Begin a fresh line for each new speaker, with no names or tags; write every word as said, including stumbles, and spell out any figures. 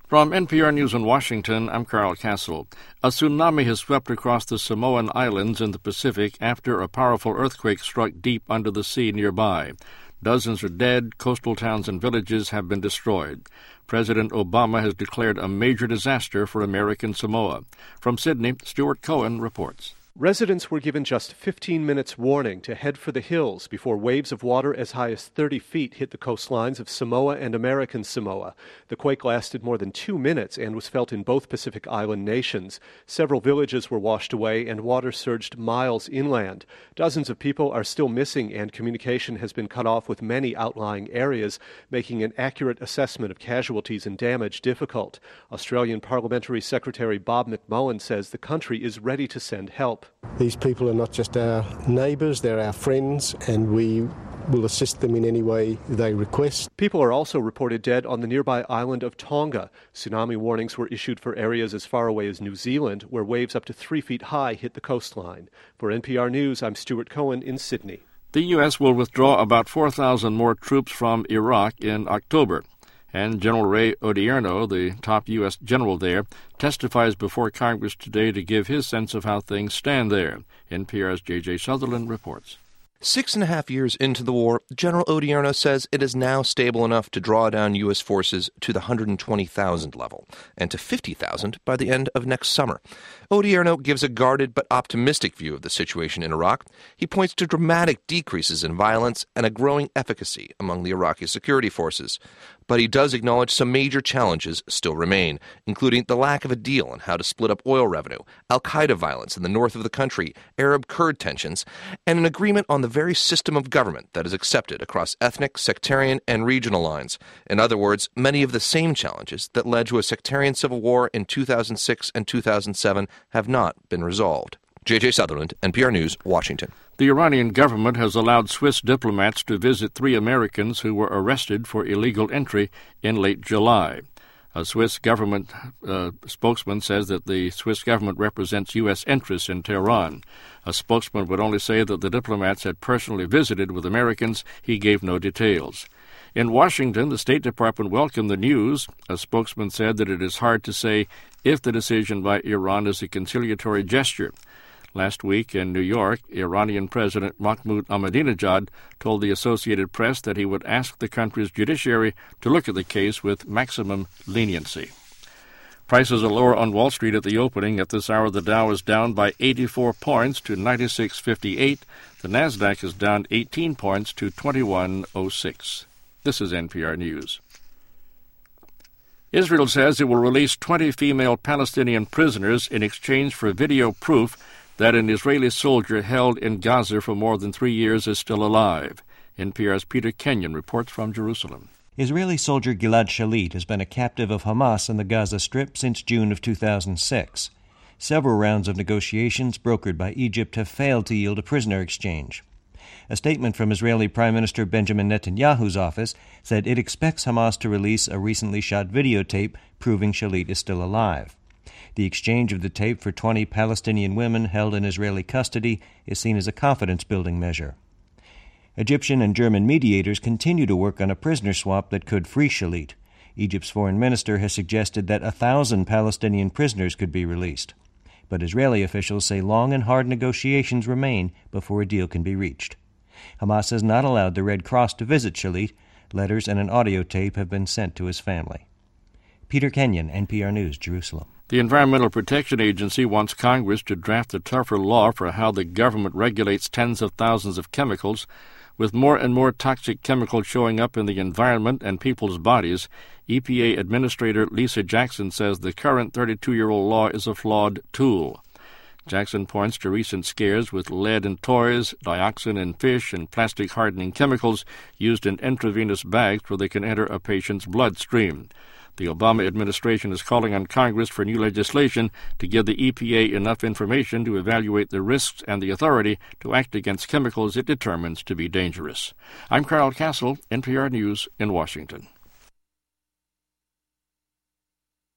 From N P R News in Washington, I'm Carl Castle. A tsunami has swept across the Samoan Islands in the Pacific after a powerful earthquake struck deep under the sea nearby. Dozens are dead, coastal towns and villages have been destroyed. President Obama has declared a major disaster for American Samoa. From Sydney, Stuart Cohen reports.
Residents were given just fifteen minutes warning to head for the hills before waves of water as high as thirty feet hit the coastlines of Samoa and American Samoa. The quake lasted more than two minutes and was felt in both Pacific Island nations. Several villages were washed away and water surged miles inland. Dozens of people are still missing and communication has been cut off with many outlying areas, making an accurate assessment of casualties and damage difficult. Australian Parliamentary Secretary Bob McMullen says the country is ready to send help.
These people are not just our neighbours, they're our friends, and we will assist them in any way they request.
People are also reported dead on the nearby island of Tonga. Tsunami warnings were issued for areas as far away as New Zealand, where waves up to three feet high hit the coastline. For N P R News, I'm Stuart Cohen in Sydney.
The U S will withdraw about four thousand more troops from Iraq in October. And General Ray Odierno, the top U S general there, testifies before Congress today to give his sense of how things stand there. N P R's J J Sutherland reports.
Six and a half years into the war, General Odierno says it is now stable enough to draw down U S forces to the one hundred twenty thousand level, and to fifty thousand by the end of next summer. Odierno gives a guarded but optimistic view of the situation in Iraq. He points to dramatic decreases in violence and a growing efficacy among the Iraqi security forces. But he does acknowledge some major challenges still remain, including the lack of a deal on how to split up oil revenue, al-Qaeda violence in the north of the country, Arab-Kurd tensions, and an agreement on the very system of government that is accepted across ethnic, sectarian, and regional lines. In other words, many of the same challenges that led to a sectarian civil war in two thousand six and two thousand seven have not been resolved. J J Sutherland, N P R News, Washington.
The Iranian government has allowed Swiss diplomats to visit three Americans who were arrested for illegal entry in late July. A Swiss government uh, spokesman says that the Swiss government represents U S interests in Tehran. A spokesman would only say that the diplomats had personally visited with Americans. He gave no details. In Washington, the State Department welcomed the news. A spokesman said that it is hard to say if the decision by Iran is a conciliatory gesture. Last week in New York, Iranian President Mahmoud Ahmadinejad told the Associated Press that he would ask the country's judiciary to look at the case with maximum leniency. Prices are lower on Wall Street at the opening. At this hour, the Dow is down by eighty-four points to ninety-six fifty-eight. The Nasdaq is down eighteen points to twenty-one oh six. This is N P R News. Israel says it will release twenty female Palestinian prisoners in exchange for video proof that an Israeli soldier held in Gaza for more than three years is still alive. N P R's Peter Kenyon reports from Jerusalem.
Israeli soldier Gilad Shalit has been a captive of Hamas in the Gaza Strip since June of two thousand six. Several rounds of negotiations brokered by Egypt have failed to yield a prisoner exchange. A statement from Israeli Prime Minister Benjamin Netanyahu's office said it expects Hamas to release a recently shot videotape proving Shalit is still alive. The exchange of the tape for twenty Palestinian women held in Israeli custody is seen as a confidence-building measure. Egyptian and German mediators continue to work on a prisoner swap that could free Shalit. Egypt's foreign minister has suggested that a thousand Palestinian prisoners could be released. But Israeli officials say long and hard negotiations remain before a deal can be reached. Hamas has not allowed the Red Cross to visit Shalit. Letters and an audio tape have been sent to his family. Peter Kenyon, N P R News, Jerusalem.
The Environmental Protection Agency wants Congress to draft a tougher law for how the government regulates tens of thousands of chemicals. With more and more toxic chemicals showing up in the environment and people's bodies, E P A Administrator Lisa Jackson says the current thirty-two-year-old law is a flawed tool. Jackson points to recent scares with lead in toys, dioxin in fish, and plastic-hardening chemicals used in intravenous bags where they can enter a patient's bloodstream. The Obama administration is calling on Congress for new legislation to give the E P A enough information to evaluate the risks and the authority to act against chemicals it determines to be dangerous. I'm Carl Castle, N P R News in Washington.